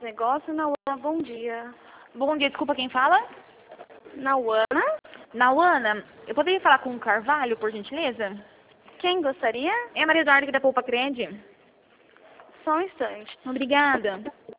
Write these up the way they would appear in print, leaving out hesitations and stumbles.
Negócio na Uana, bom dia. Bom dia, desculpa, quem fala? Na Uana? Nauana, eu poderia falar com o Carvalho, por gentileza? Quem gostaria? É a Maria Eduarda aqui da Poupa Crede. Só um instante. Obrigada.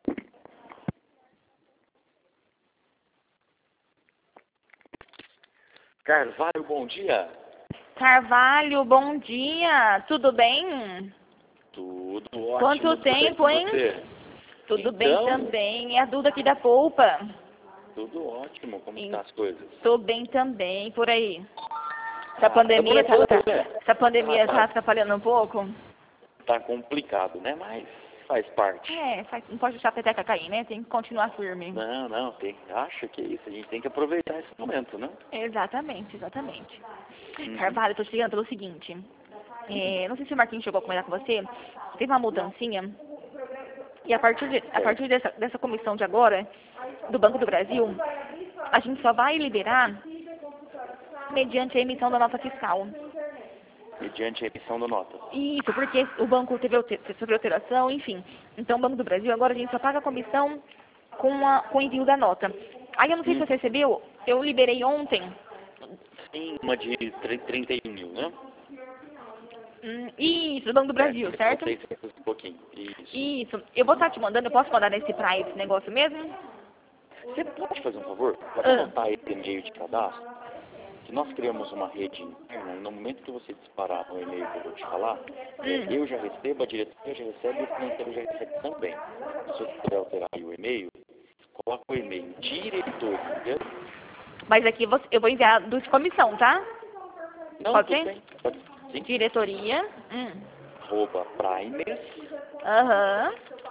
Carvalho, bom dia. Carvalho, bom dia. Tudo bem? Tudo ótimo. Quanto tudo bem tempo, com hein? você? Tudo bem Então? também. É a Duda aqui da Poupa. Tudo ótimo. Como estão as coisas? Tô bem também, por aí. Essa pandemia tá molhando, né? tá atrapalhando um pouco? Tá complicado, né? Mas faz parte. Não pode deixar a peteca cair, né? Tem que continuar firme. Não, acho que é isso. A gente tem que aproveitar esse momento, né? Exatamente. Carvalho, eu tô te ligando pelo seguinte. Não sei se o Marquinhos chegou a comentar com você. Teve uma mudancinha. E a partir dessa comissão de agora, do Banco do Brasil, a gente só vai liberar mediante a emissão da nota fiscal. Mediante a emissão da nota. Isso, porque o banco sofreu alteração, enfim. Então, o Banco do Brasil, agora a gente só paga a comissão com o envio da nota. Aí, eu não sei se você recebeu, eu liberei ontem. Sim, uma de 31 mil, né? Isso, do Banco do Brasil, certo? 600 e pouquinho. Isso. Eu vou estar te mandando, eu posso mandar pra esse negócio mesmo? Você pode fazer um favor? Pode anotar esse e-mail de cadastro? Que nós criamos uma rede interna, e no momento que você disparar no e-mail que eu vou te falar, eu já recebo, a diretoria já recebe e o financeiro já recebe também. Se você puder alterar aí o e-mail, coloca o e-mail diretoria. Mas aqui eu vou enviar de comissão, tá? Não, pode tudo ser? bem. Pode, sim. Diretoria. @primers Aham.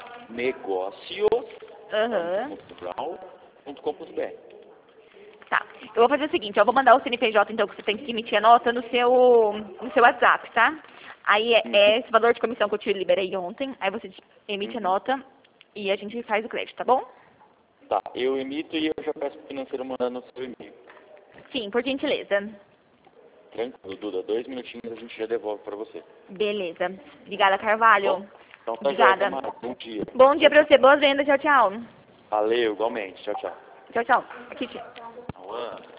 negócios.com.br. Tá. Eu vou fazer o seguinte, eu vou mandar o CNPJ, então, que você tem que emitir a nota no seu WhatsApp, tá? Aí é esse valor de comissão que eu te liberei ontem, aí você emite a nota e a gente faz o crédito, tá bom? Tá, eu emito e eu já peço pro financeiro mandar no seu e-mail. Sim, por gentileza. Tranquilo, Duda. 2 minutinhos a gente já devolve pra você. Beleza. Obrigada, Carvalho. Bom, então tá Obrigada. joia, bom dia. Bom dia pra você, boas vendas, tchau, tchau. Valeu, igualmente. Tchau, tchau. Tchau, tchau. Aqui, tia. Alô?